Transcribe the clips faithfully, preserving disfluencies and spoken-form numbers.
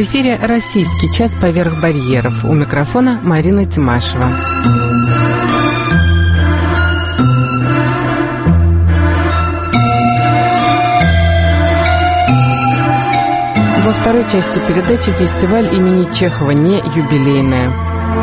В эфире «Российский час поверх барьеров». У микрофона Марина Тимашева. Во второй части передачи фестиваль имени Чехова «Не юбилейная».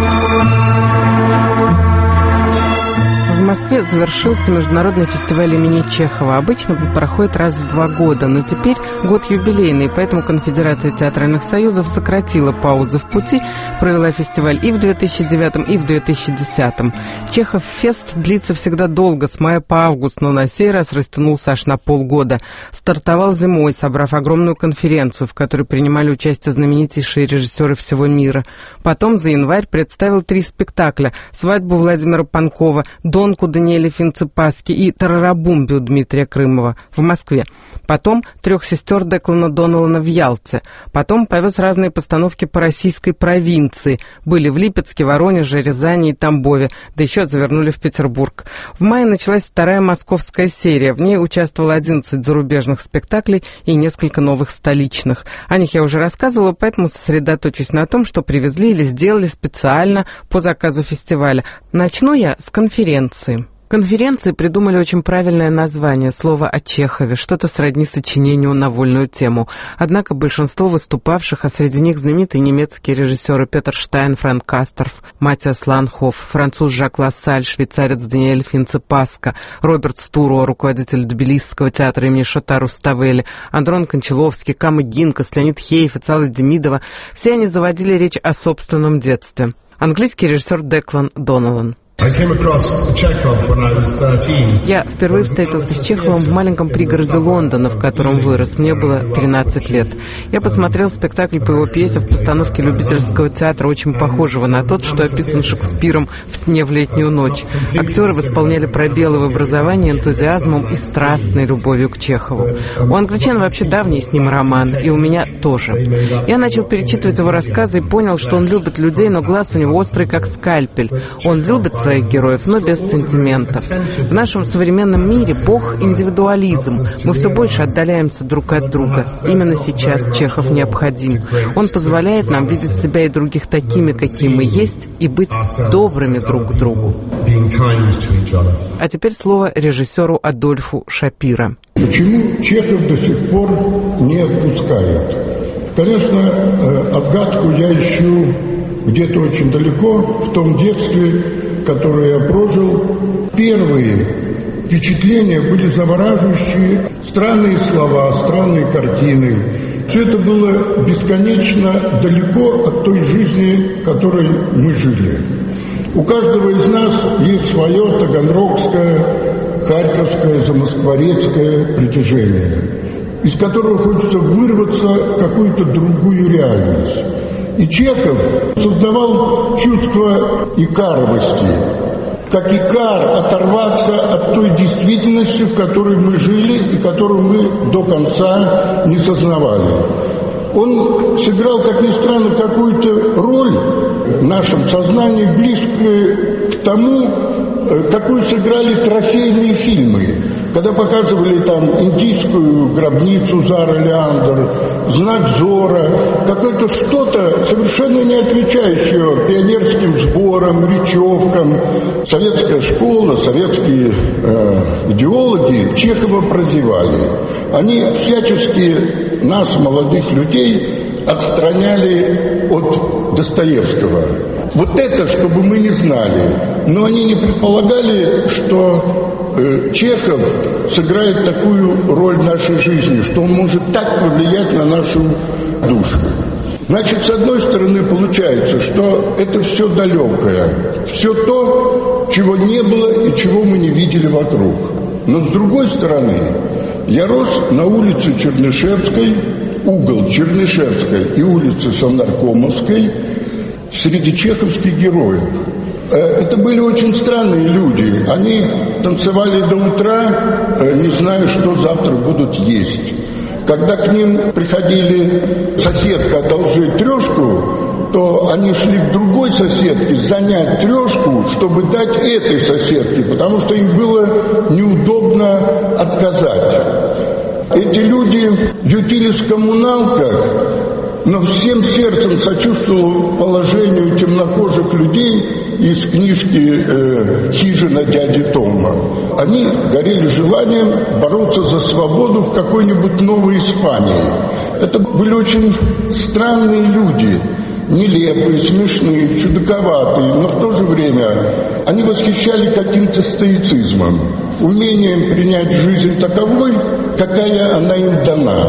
В Москве завершился международный фестиваль имени Чехова. Обычно он проходит раз в два года, но теперь год юбилейный, поэтому Конфедерация театральных союзов сократила паузу в пути, провела фестиваль и в две тысячи девятом, и в две тысячи десятом. Чехов-фест длится всегда долго, с мая по август, но на сей раз растянулся аж на полгода. Стартовал зимой, собрав огромную конференцию, в которой принимали участие знаменитейшие режиссеры всего мира. Потом за январь представил три спектакля: «Свадьбу» Владимира Панкова, «Донку» Даниэля Финцепаски и «Тарарабумби» у Дмитрия Крымова в Москве. Потом «Трех сестер» Деклана Доналана в Ялте. Потом повез разные постановки по российской провинции. Были в Липецке, Воронеже, Рязани и Тамбове, да еще завернули в Петербург. В мае началась вторая московская серия. В ней участвовало одиннадцать зарубежных спектаклей и несколько новых столичных. О них я уже рассказывала, поэтому сосредоточусь на том, что привезли или сделали специально по заказу фестиваля. Начну я с конференции. Конференции придумали очень правильное название, слово о Чехове, что-то сродни сочинению на вольную тему. Однако большинство выступавших, а среди них знаменитые немецкие режиссеры Петер Штайн, Франк Касторф, Матиас Ланхоф, француз Жак Лассаль, швейцарец Даниэль Финцепаска, Роберт Стуро, руководитель Тбилисского театра имени Шота Руставели, Андрон Кончаловский, Кама Гинкас, Леонид Хейфец, Алла Демидова — все они заводили речь о собственном детстве. Английский режиссер Деклан Доналан. Я впервые встретился с Чеховым в маленьком пригороде Лондона, в котором вырос. Мне было тринадцать лет. Я посмотрел спектакль по его пьесе в постановке любительского театра, очень похожего на тот, что описан Шекспиром в «Сне в летнюю ночь». Актеры восполняли пробелы в образовании энтузиазмом и страстной любовью к Чехову. У англичан вообще давний с ним роман, и у меня тоже. Я начал перечитывать его рассказы и понял, что он любит людей, но глаз у него острый, как скальпель. Он любит своих героев, но без сантиментов. В нашем современном мире Бог — индивидуализм. Мы все больше отдаляемся друг от друга. Именно сейчас Чехов необходим. Он позволяет нам видеть себя и других такими, какие мы есть, и быть добрыми друг к другу. А теперь слово режиссеру Адольфу Шапиро. Почему Чехов до сих пор не отпускает? Конечно, отгадку я ищу где-то очень далеко, в том детстве, которое я прожил. Первые впечатления были завораживающие, странные слова, странные картины. Все это было бесконечно далеко от той жизни, которой мы жили. У каждого из нас есть свое таганрогское, харьковское, замоскворецкое притяжение, из которого хочется вырваться в какую-то другую реальность. И Чехов создавал чувство икаровости, как икар оторваться от той действительности, в которой мы жили и которую мы до конца не сознавали. Он сыграл, как ни странно, какую-то роль в нашем сознании, близкую к тому, какую сыграли трофейные фильмы. Когда показывали там «Индийскую гробницу» Зара Леандр, «Знак Зора», какое-то что-то совершенно не отвечающее пионерским сборам, речевкам. Советская школа, советские э, идеологи Чехова прозевали. Они всячески нас, молодых людей, отстраняли от Достоевского. Вот это, чтобы мы не знали. Но они не предполагали, что э, Чехов сыграет такую роль в нашей жизни, что он может так повлиять на нашу душу. Значит, с одной стороны, получается, что это все далекое, все то, чего не было и чего мы не видели вокруг. Но с другой стороны, я рос на улице Чернышевской, угол Чернышевской и улицы Совнаркомовской, среди чеховских героев. Это были очень странные люди. Они танцевали до утра, не зная, что завтра будут есть. Когда к ним приходили соседка одолжить трешку, то они шли к другой соседке занять трешку, чтобы дать этой соседке, потому что им было неудобно отказать. Эти люди ютились в коммуналках, но всем сердцем сочувствовал положению темнокожих людей из книжки э, «Хижина дяди Тома». Они горели желанием бороться за свободу в какой-нибудь новой Испании. Это были очень странные люди, нелепые, смешные, чудаковатые, но в то же время они восхищали каким-то стоицизмом, умением принять жизнь таковой, какая она им дана,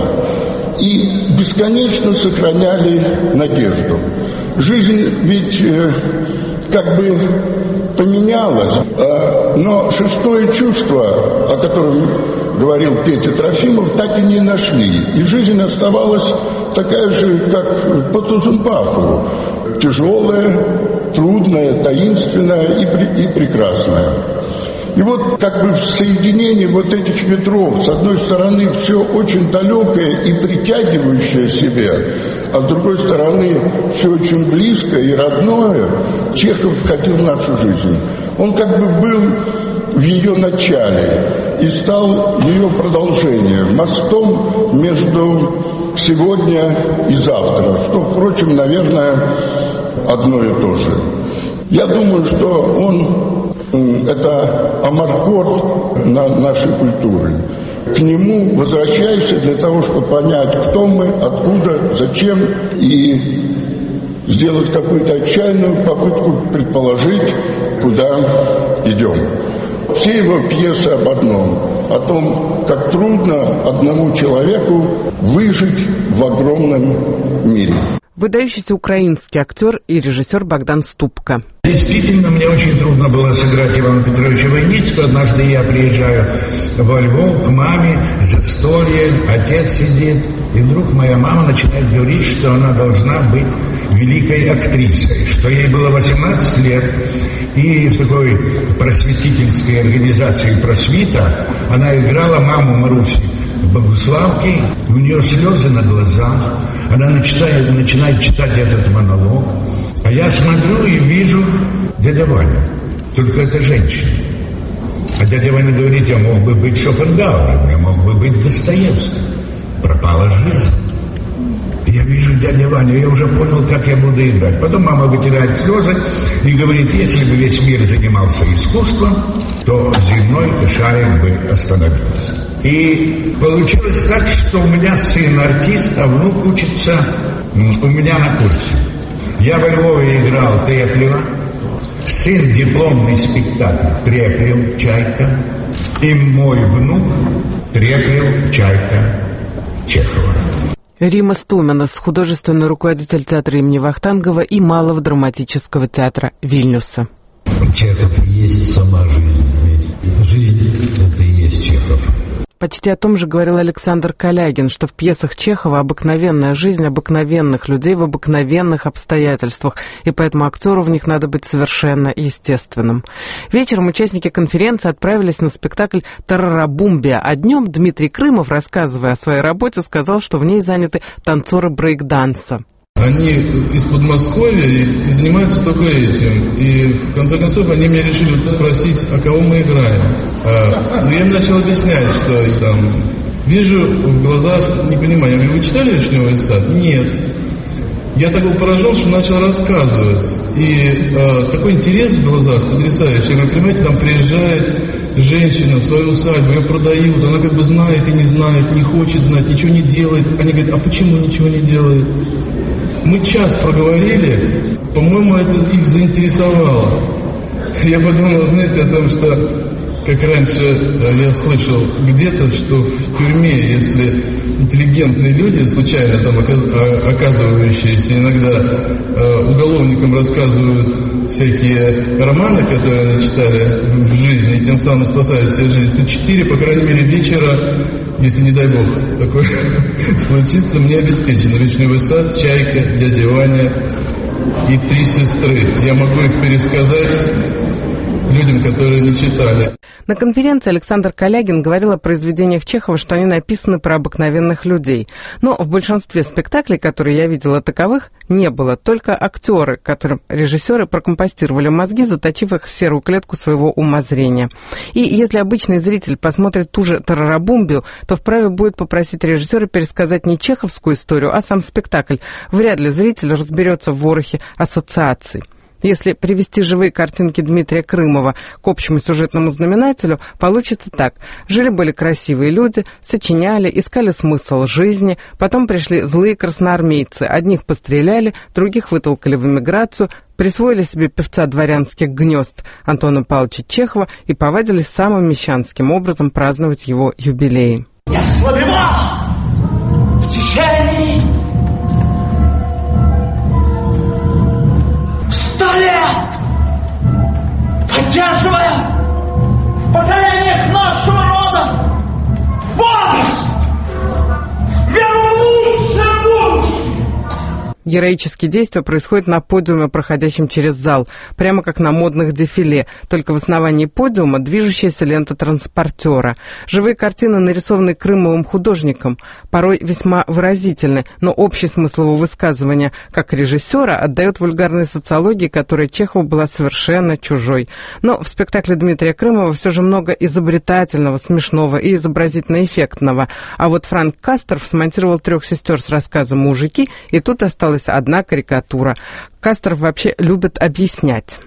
и бесконечно сохраняли надежду. Жизнь ведь э, как бы поменялась, э, но шестое чувство, о котором говорил Петя Трофимов, так и не нашли. И жизнь оставалась такая же, как по Тузенбаху, тяжелая, трудная, таинственная и, при, и прекрасная. И вот как бы в соединении вот этих ветров, с одной стороны, все очень далекое и притягивающее себя, а с другой стороны, все очень близкое и родное, Чехов входил в нашу жизнь. Он как бы был в ее начале и стал ее продолжением, мостом между сегодня и завтра, что, впрочем, наверное, одно и то же. Я думаю, что он это амаркорд на нашей культуры. К нему возвращаешься для того, чтобы понять, кто мы, откуда, зачем, и сделать какую-то отчаянную попытку предположить, куда идем. Все его пьесы об одном, о том, как трудно одному человеку выжить в огромном мире. Выдающийся украинский актер и режиссер Богдан Ступка. Действительно, мне очень трудно было сыграть Ивана Петровича Войницкого. Однажды я приезжаю во Львов к маме, застолье, отец сидит, и вдруг моя мама начинает говорить, что она должна быть великой актрисой, что ей было восемнадцать лет, и в такой просветительской организации «Просвита» она играла маму Маруси Богуславки, у нее слезы на глазах, она начинает, начинает читать этот монолог, а я смотрю и вижу дядя Ваня, только это женщина. А дядя Ваня говорит, я мог бы быть Шопенгауэром, я мог бы быть Достоевским. Пропала жизнь. Я вижу дядя Ваню, я уже понял, как я буду играть. Потом мама вытирает слезы и говорит, если бы весь мир занимался искусством, то земной шарик бы остановился. И получилось так, что у меня сын артист, а внук учится у меня на курсе. Я во Львове играл Треплева, сын дипломный спектакль Треплев, Чайка, и мой внук Треплев, Чайка, Чехова. Рима Стуминас, художественный руководитель театра имени Вахтангова и Малого драматического театра Вильнюса. Чехов есть сама жизнь, ведь жизнь — это и есть Чехов. Почти о том же говорил Александр Калягин, что в пьесах Чехова обыкновенная жизнь обыкновенных людей в обыкновенных обстоятельствах, и поэтому актеру в них надо быть совершенно естественным. Вечером участники конференции отправились на спектакль «Тарарабумбия», а днем Дмитрий Крымов, рассказывая о своей работе, сказал, что в ней заняты танцоры брейк-данса. Они из Подмосковья и занимаются только этим. И в конце концов они меня решили спросить, а кого мы играем. А, ну, я им начал объяснять, что там вижу в глазах непонимание. Я говорю, вы читали «Вишневый сад»? Нет. Я так был поражен, что начал рассказывать. И а, такой интерес в глазах потрясающий. Я говорю, понимаете, там приезжает женщина в свою усадьбу, ее продают, она как бы знает и не знает, не хочет знать, ничего не делает. Они говорят, а почему ничего не делает? Мы час проговорили, по-моему, это их заинтересовало. Я подумал, знаете, о том, что, как раньше я слышал где-то, что в тюрьме, если интеллигентные люди, случайно там оказывающиеся иногда уголовникам рассказывают всякие романы, которые они читали в жизни, и тем самым спасают себе жизнь, то четыре, по крайней мере, вечера, если, не дай бог, такое случится, мне обеспечено. «Вишневый сад», «Чайка», «Дядя Ваня» и «Три сестры». Я могу их пересказать людям людям, которые не читали. На конференции Александр Калягин говорил о произведениях Чехова, что они написаны про обыкновенных людей. Но в большинстве спектаклей, которые я видела, таковых не было. Только актеры, которым режиссеры прокомпостировали мозги, заточив их в серую клетку своего умозрения. И если обычный зритель посмотрит ту же «Тарарабумбию», то вправе будет попросить режиссера пересказать не чеховскую историю, а сам спектакль. Вряд ли зритель разберется в ворохе ассоциаций. Если привести живые картинки Дмитрия Крымова к общему сюжетному знаменателю, получится так. Жили-были красивые люди, сочиняли, искали смысл жизни, потом пришли злые красноармейцы. Одних постреляли, других вытолкали в эмиграцию, присвоили себе певца дворянских гнезд Антона Павловича Чехова и повадились самым мещанским образом праздновать его юбилеи. Я слабевал в течение сто лет, поддерживая в поколениях нашего рода бодрость, веру в лучшее будущее. Героические действия происходят на подиуме, проходящем через зал, прямо как на модных дефиле, только в основании подиума движущаяся лента транспортера. Живые картины, нарисованные Крымовым художником, порой весьма выразительны, но общий смысл его высказывания как режиссера отдает вульгарной социологии, которая Чехову была совершенно чужой. Но в спектакле Дмитрия Крымова все же много изобретательного, смешного и изобразительно эффектного. А вот Франк Касторф смонтировал «Трех сестер» с рассказом «Мужики», и тут осталась одна карикатура. Касторф вообще любит объяснять.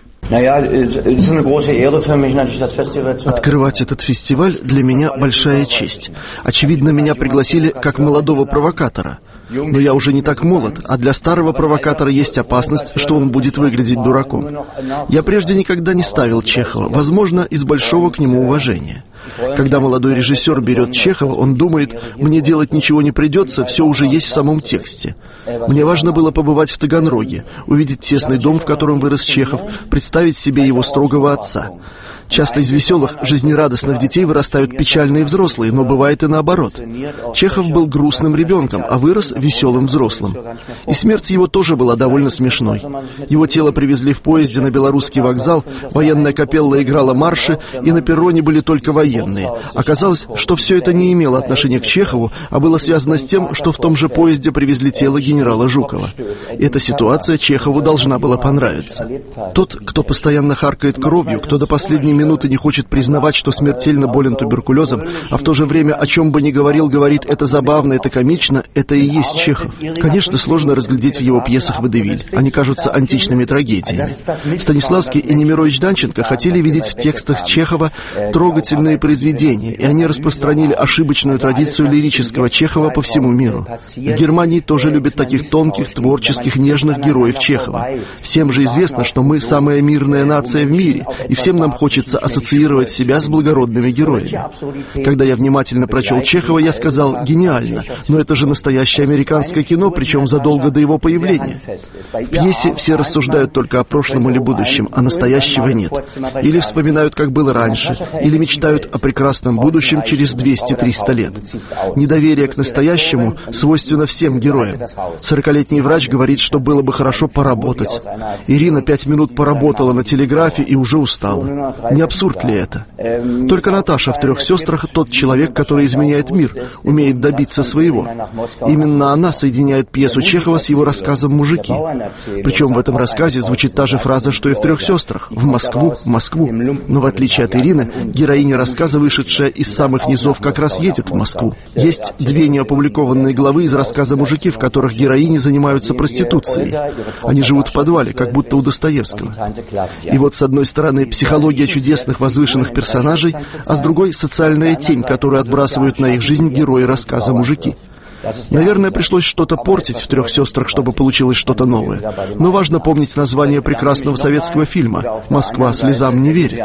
Открывать этот фестиваль для меня большая честь. Очевидно, меня пригласили как молодого провокатора. Но я уже не так молод, а для старого провокатора есть опасность, что он будет выглядеть дураком. Я прежде никогда не ставил Чехова, возможно, из большого к нему уважения. Когда молодой режиссер берет Чехова, он думает, мне делать ничего не придется, все уже есть в самом тексте. Мне важно было побывать в Таганроге, увидеть тесный дом, в котором вырос Чехов, представить себе его строгого отца. Часто из веселых, жизнерадостных детей вырастают печальные взрослые, но бывает и наоборот. Чехов был грустным ребенком, а вырос веселым взрослым. И смерть его тоже была довольно смешной. Его тело привезли в поезде на Белорусский вокзал, военная капелла играла марши, и на перроне были только военные. Оказалось, что все это не имело отношения к Чехову, а было связано с тем, что в том же поезде привезли тело генерала Жукова. Эта ситуация Чехову должна была понравиться. Тот, кто постоянно харкает кровью, кто до последней минуты не хочет признавать, что смертельно болен туберкулезом, а в то же время, о чем бы ни говорил, говорит, это забавно, это комично, это и есть Чехов. Конечно, сложно разглядеть в его пьесах водевиль. Они кажутся античными трагедиями. Станиславский и Немирович Данченко хотели видеть в текстах Чехова трогательные произведения, и они распространили ошибочную традицию лирического Чехова по всему миру. В Германии тоже любят таких тонких, творческих, нежных героев Чехова. Всем же известно, что мы самая мирная нация в мире, и всем нам хочется ассоциировать себя с благородными героями. Когда я внимательно прочел Чехова, я сказал: гениально, но это же настоящее американское кино, причем задолго до его появления. В пьесе все рассуждают только о прошлом или будущем, а настоящего нет. Или вспоминают, как было раньше, или мечтают о прекрасном будущем через двести-триста лет. Недоверие к настоящему свойственно всем героям. Сорокалетний врач говорит, что было бы хорошо поработать. Ирина пять минут поработала на телеграфе и уже устала. Не абсурд ли это? Только Наташа в «Трех сестрах» тот человек, который изменяет мир, умеет добиться своего. Именно она соединяет пьесу Чехова с его рассказом «Мужики». Причем в этом рассказе звучит та же фраза, что и в «Трех сестрах» — «в Москву, в Москву». Но в отличие от Ирины, героиня рассказа, вышедшая из самых низов, как раз едет в Москву. Есть две неопубликованные главы из рассказа «Мужики», в которых героини занимаются проституцией. Они живут в подвале, как будто у Достоевского. И вот, с одной стороны, психология чудесных возвышенных персонажей, а с другой — социальная тень, которую отбрасывают на их жизнь герои рассказа «Мужики». Наверное, пришлось что-то портить в «Трех сестрах», чтобы получилось что-то новое. Но важно помнить название прекрасного советского фильма «Москва слезам не верит».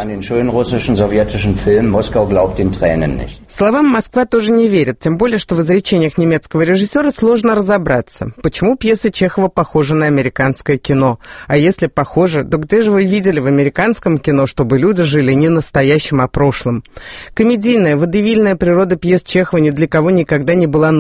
Словам «Москва» тоже не верит, тем более, что в изречениях немецкого режиссера сложно разобраться, почему пьесы Чехова похожи на американское кино. А если похожи, то где же вы видели в американском кино, чтобы люди жили не настоящим, а прошлым? Комедийная, водевильная природа пьес Чехова ни для кого никогда не была новостью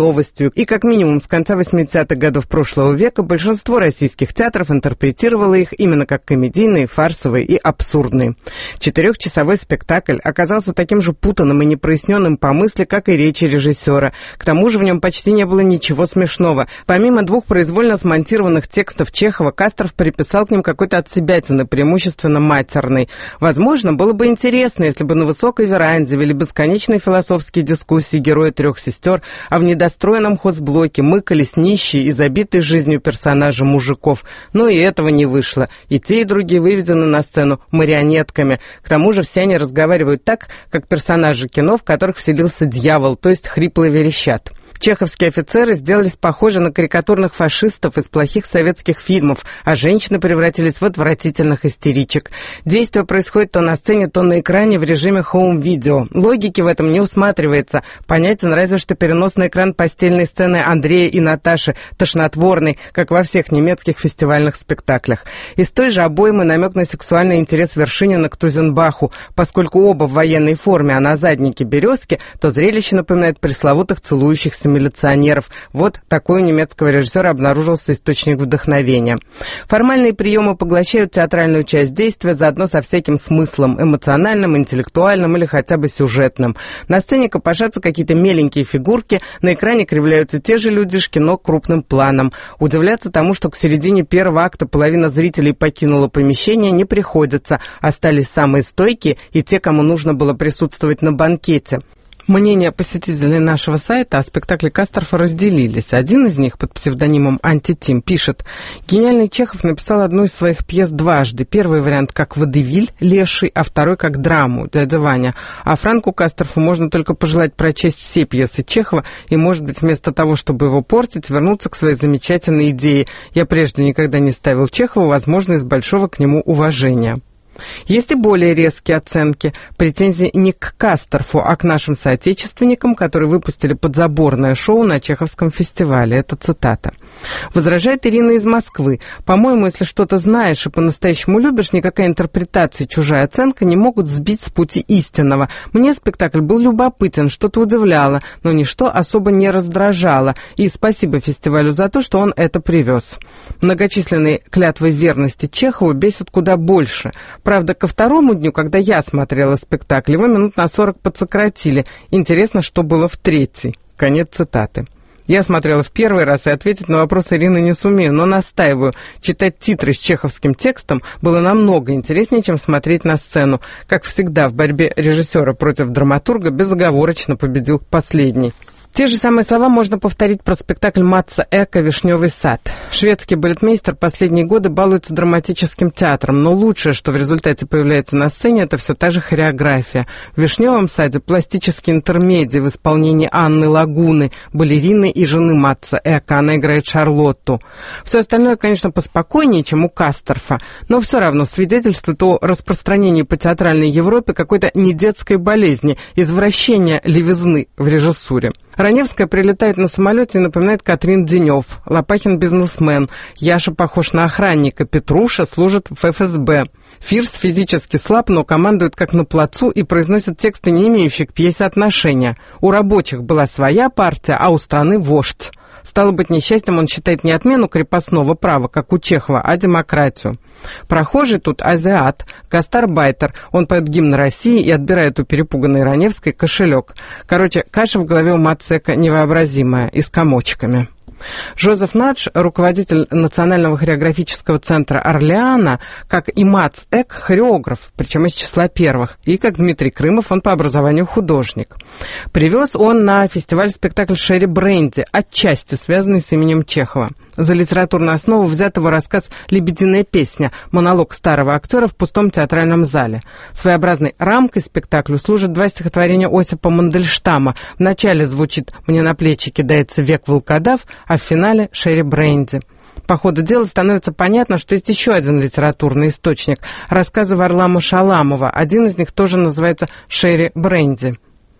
историю, и как минимум с конца восьмидесятых годов прошлого века большинство российских театров интерпретировало их именно как комедийные, фарсовые и абсурдные. Четырехчасовой спектакль оказался таким же путанным и непроясненным по мысли, как и речи режиссера. К тому же в нем почти не было ничего смешного. Помимо двух произвольно смонтированных текстов Чехова, Касторф приписал к ним какой-то отсебятины, преимущественно матерный. Возможно, было бы интересно, если бы на высокой веранде вели бесконечные философские дискуссии герои трех сестер, а в недостроенном хозблоке мыкались нищие и забитые жизнью персонажи мужиков. Но и этого не вышло. И те, и другие выведены на сцену марионетками. К тому же все они разговаривают так, как персонажи кино, в которых вселился дьявол, то есть хрипло верещат. Чеховские офицеры сделались похожи на карикатурных фашистов из плохих советских фильмов, а женщины превратились в отвратительных истеричек. Действие происходит то на сцене, то на экране в режиме хоум-видео. Логики в этом не усматривается. Понятен разве что перенос на экран постельной сцены Андрея и Наташи, тошнотворной, как во всех немецких фестивальных спектаклях. Из той же обоймы намек на сексуальный интерес Вершинина к Тузенбаху. Поскольку оба в военной форме, а на заднике березки, то зрелище напоминает пресловутых целующихся милиционеров. Вот такой у немецкого режиссера обнаружился источник вдохновения. Формальные приемы поглощают театральную часть действия заодно со всяким смыслом, эмоциональным, интеллектуальным или хотя бы сюжетным. На сцене копошатся какие-то меленькие фигурки, на экране кривляются те же людишки, но крупным планом. Удивляться тому, что к середине первого акта половина зрителей покинула помещение, не приходится. Остались самые стойкие и те, кому нужно было присутствовать на банкете. Мнения посетителей нашего сайта о спектакле Касторфа разделились. Один из них под псевдонимом «Антитим» пишет: «Гениальный Чехов написал одну из своих пьес дважды. Первый вариант как водевиль «Леший», а второй как драму «Дядя Ваня». А Франку Касторфу можно только пожелать прочесть все пьесы Чехова и, может быть, вместо того, чтобы его портить, вернуться к своей замечательной идее. Я прежде никогда не ставил Чехову, возможно, из большого к нему уважения». Есть и более резкие оценки. Претензии не к Касторфу, а к нашим соотечественникам, которые выпустили подзаборное шоу на Чеховском фестивале. Это цитата. Возражает Ирина из Москвы. «По-моему, если что-то знаешь и по-настоящему любишь, никакая интерпретация и чужая оценка не могут сбить с пути истинного. Мне спектакль был любопытен, что-то удивляло, но ничто особо не раздражало. И спасибо фестивалю за то, что он это привез». Многочисленные клятвы верности Чехову бесят куда больше. Правда, ко второму дню, когда я смотрела спектакль, его минут на сорок подсократили. Интересно, что было в третий. Конец цитаты. Я смотрела в первый раз и ответить на вопрос Ирины не сумею, но настаиваю. Читать титры с чеховским текстом было намного интереснее, чем смотреть на сцену. Как всегда, в борьбе режиссера против драматурга безоговорочно победил последний. Те же самые слова можно повторить про спектакль Матса Эка «Вишневый сад». Шведский балетмейстер последние годы балуется драматическим театром, но лучшее, что в результате появляется на сцене, это все та же хореография. В «Вишневом саде» пластические интермедии в исполнении Анны Лагуны, балерины и жены Матса Эка. Она играет Шарлотту. Все остальное, конечно, поспокойнее, чем у Касторфа, но все равно свидетельствует о распространении по театральной Европе какой-то недетской болезни, извращения левизны в режиссуре. Раневская прилетает на самолете и напоминает Катрин Денев. Лопахин бизнесмен. Яша похож на охранника. Петруша служит в эф эс бэ. Фирс физически слаб, но командует как на плацу и произносит тексты, не имеющие к пьесе отношения. У рабочих была своя партия, а у страны вождь. Стало быть, несчастьем он считает не отмену крепостного права, как у Чехова, а демократию. Прохожий тут азиат, гастарбайтер. Он поет гимн России и отбирает у перепуганной Раневской кошелек. Короче, каша в голове у Мацека невообразимая, и с комочками. Жозеф Надж, руководитель Национального хореографического центра Орлеана, как и Мац Эк, хореограф, причем из числа первых, и как Дмитрий Крымов, он по образованию художник. Привез он на фестиваль спектакль «Шерри Бренди», отчасти связанный с именем Чехова. За литературную основу взят его рассказ «Лебединая песня», монолог старого актера в пустом театральном зале. Своеобразной рамкой спектаклю служат два стихотворения Осипа Мандельштама. В начале звучит «Мне на плечи кидается век волкодав», а в финале «Шерри Бренди». По ходу дела становится понятно, что есть еще один литературный источник – рассказы Варлама Шаламова. Один из них тоже называется «Шерри Бренди».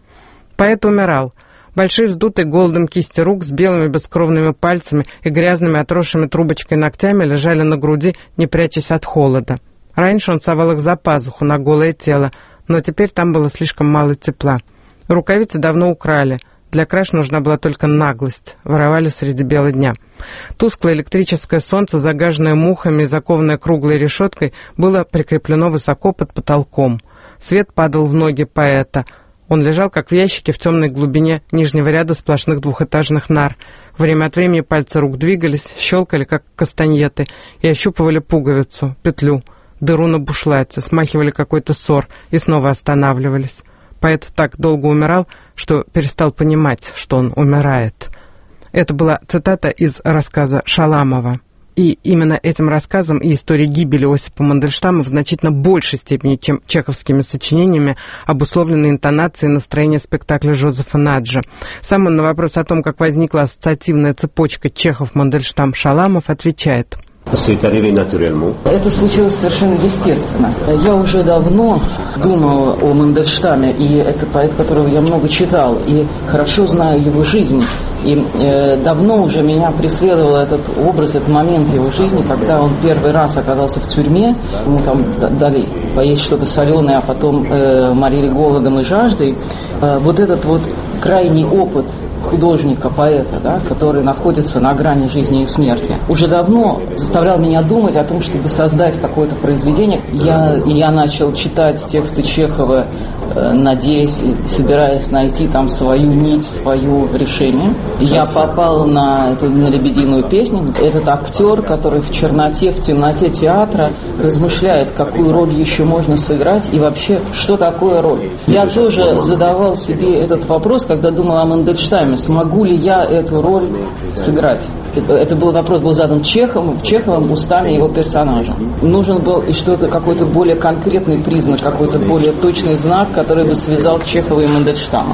Поэт умирал. Большие вздутые голодом кисти рук с белыми бескровными пальцами и грязными отросшими трубочкой ногтями лежали на груди, не прячась от холода. Раньше он совал их за пазуху на голое тело, но теперь там было слишком мало тепла. Рукавицы давно украли. Для Для краж нужна была только наглость. Воровали среди бела дня. Тусклое электрическое солнце, загаженное мухами и закованное круглой решеткой, было прикреплено высоко под потолком. Свет падал в ноги поэта. Он лежал, как в ящике, в темной глубине нижнего ряда сплошных двухэтажных нар. Время от времени пальцы рук двигались, щелкали, как кастаньеты, и ощупывали пуговицу, петлю, дыру на бушлате, смахивали какой-то ссор и снова останавливались. Поэт так долго умирал, что перестал понимать, что он умирает. Это была цитата из рассказа Шаламова. И именно этим рассказом и историей гибели Осипа Мандельштама в значительно большей степени, чем чеховскими сочинениями, обусловлены интонацией и настроение спектакля Жозефа Наджа. Сам он на вопрос о том, как возникла ассоциативная цепочка Чехов-Мандельштам-Шаламов, отвечает: это случилось совершенно естественно. Я уже давно думал о Мандельштаме, и это поэт, которого я много читал, и хорошо знаю его жизнь. И э, давно уже меня преследовал этот образ, этот момент его жизни, когда он первый раз оказался в тюрьме, ему там дали поесть что-то соленое, а потом э, морили голодом и жаждой. Э, вот этот вот крайний опыт художника, поэта, да, который находится на грани жизни и смерти, уже давно заставлял меня думать о том, чтобы создать какое-то произведение. Я, я начал читать тексты Чехова, э, надеясь и собираясь найти там свою нить, свое решение. Я попал на, эту, на «Лебединую песню». Этот актер, который в черноте, в темноте театра размышляет, какую роль еще можно сыграть и вообще, что такое роль. Я тоже задавал себе этот вопрос, когда думал о Мандельштаме. Смогу ли я эту роль сыграть? Это, это был вопрос был задан Чеховым, Чеховым устами его персонажа. Нужен был и что-то, какой-то более конкретный признак, какой-то более точный знак, который бы связал Чехова и Мандельштама.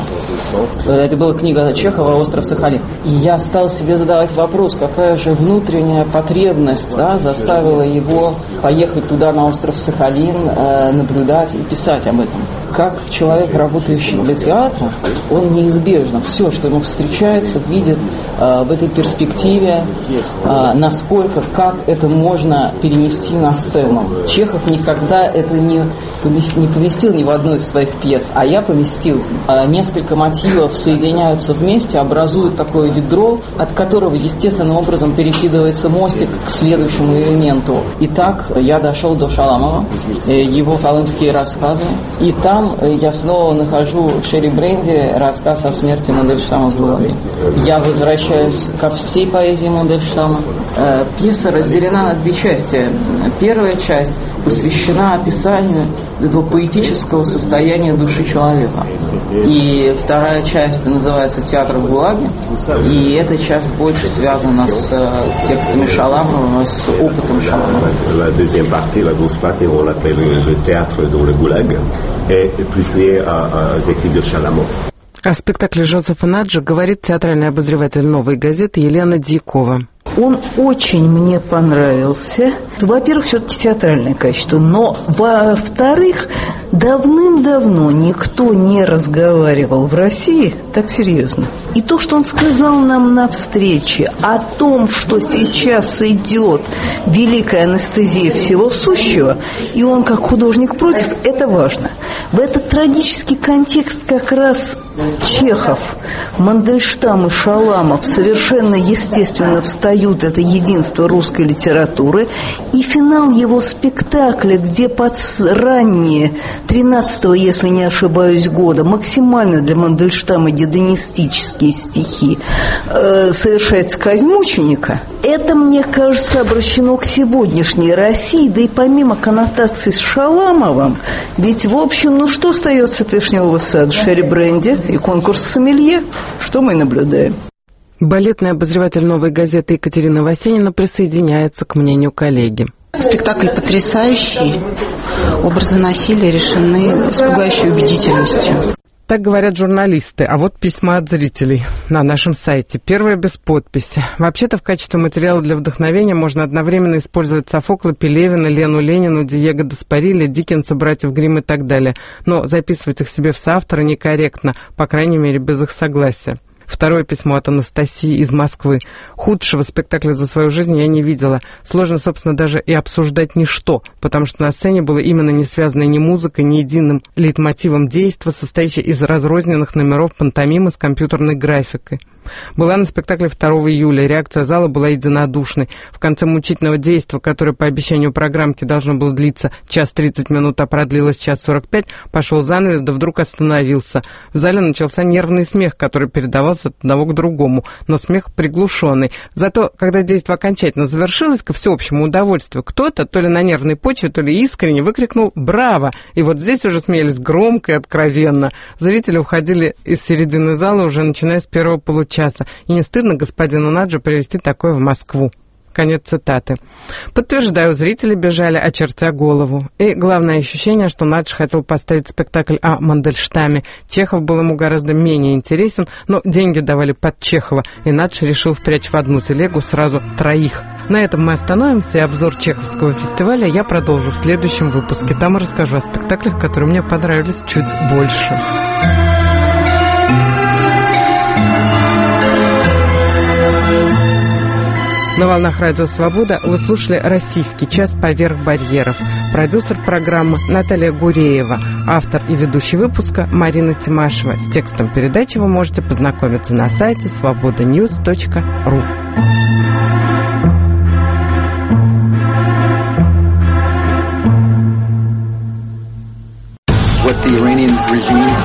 Это была книга Чехова «Остров Сахалин». И я стал себе задавать вопрос, какая же внутренняя потребность, да, заставила его поехать туда, на остров Сахалин, э, наблюдать и писать об этом. Как человек, работающий для театра, он неизбежно все, что ему встречается, видит э, в этой перспективе, э, насколько, как это можно перенести на сцену. Чехов никогда это не поместил, не поместил ни в одну из своих пьес, а я поместил. Э, несколько мотивов соединяются вместе, образуют такое ядро, от которого естественным образом перекидывается мостик к следующему элементу. Итак, я дошел до Шаламова, его колымские рассказы, и там я снова нахожу в Шерри Бренди рассказ о смерти Мандельштама в ГУЛАГе. Я возвращаюсь ко всей поэзии Мандельштама. Пьеса разделена на две части. Первая часть посвящена описанию этого поэтического состояния души человека. И вторая часть называется «Театр в ГУЛАГе». И эта часть больше связана с текстами Шаламова, с опытом Шаламова. La deuxième partie, la douce partie, on l'appelle le théâtre dans le Goulag, est plus liée aux écrits de Шаламов. О спектакле Жозефа Наджа говорит театральный обозреватель «Новой газеты» Елена Дьякова. Он очень мне понравился. Во-первых, все-таки театральное качество. Но, во-вторых, давным-давно никто не разговаривал в России так серьезно. И то, что он сказал нам на встрече о том, что сейчас идет великая анестезия всего сущего, и он как художник против, это важно. В этот трагический контекст как раз Чехов, Мандельштам и Шаламов совершенно естественно встают, это единство русской литературы, и финал его спектакля, где под ранние тринадцатого, если не ошибаюсь, года, максимально для Мандельштама гедонистические стихи, э, совершается казнь мученика, это, мне кажется, обращено к сегодняшней России, да и помимо коннотаций с Шаламовым, ведь, в общем, ну что остается от «Вишневого сада»? Шерри Бренди и конкурс «Сомелье». Что мы наблюдаем? Балетный обозреватель «Новой газеты» Екатерина Васенина присоединяется к мнению коллеги. Спектакль потрясающий. Образы насилия решены с пугающей убедительностью. Так говорят журналисты, а вот письма от зрителей на нашем сайте. Первое без подписи. Вообще-то в качестве материала для вдохновения можно одновременно использовать Софокла, Пелевина, Лену Ленину, Диего Даспариля, Диккенса, братьев Гримм и так далее. Но записывать их себе в соавторы некорректно, по крайней мере, без их согласия. Второе письмо от Анастасии из Москвы. Худшего спектакля за свою жизнь я не видела. Сложно, собственно, даже и обсуждать ничто, потому что на сцене было именно не связанное ни музыкой, ни единым лейтмотивом действа, состоящее из разрозненных номеров пантомимы с компьютерной графикой. Была на спектакле второго июля. Реакция зала была единодушной. В конце мучительного действа, которое по обещанию программки должно было длиться час тридцать минут, а продлилось час сорок пять, пошел занавес, да вдруг остановился. В зале начался нервный смех, который передавался от одного к другому, но смех приглушенный. Зато, когда действо окончательно завершилось, ко всеобщему удовольствию, кто-то, то ли на нервной почве, то ли искренне, выкрикнул «Браво!». И вот здесь уже смеялись громко и откровенно. Зрители уходили из середины зала уже начиная с первого получаса. И не стыдно господину Наджу привезти такое в Москву. Конец цитаты. Подтверждаю, зрители бежали, очертя голову. И главное ощущение, что Надж хотел поставить спектакль о Мандельштаме. Чехов был ему гораздо менее интересен, но деньги давали под Чехова, и Надж решил впрячь в одну телегу сразу троих. На этом мы остановимся, и обзор Чеховского фестиваля я продолжу в следующем выпуске. Там расскажу о спектаклях, которые мне понравились чуть больше. На волнах Радио Свобода вы слушали «Российский час поверх барьеров». Продюсер программы Наталья Гуреева. Автор и ведущий выпуска Марина Тимашева. С текстом передачи вы можете познакомиться на сайте свобода ньюс точка ру. What the Iranian regime